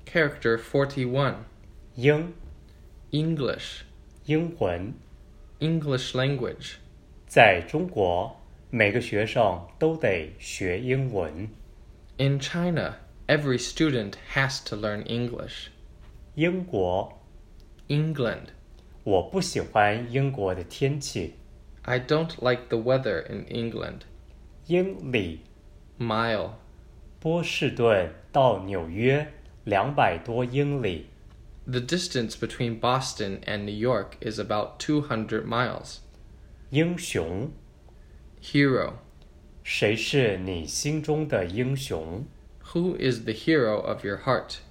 Character 41. 英 English. 英文 English language. 在中国，每个学生都得学英文。 In China, every student has to learn English. 英国 England. 我不喜欢英国的天气。 I don't like the weather in England. 英里 Mile. 波士顿到纽约200多英里。 The distance between Boston and New York is about 200 miles. 英雄 Hero. 谁是你心中的英雄？ Who is the hero of your heart?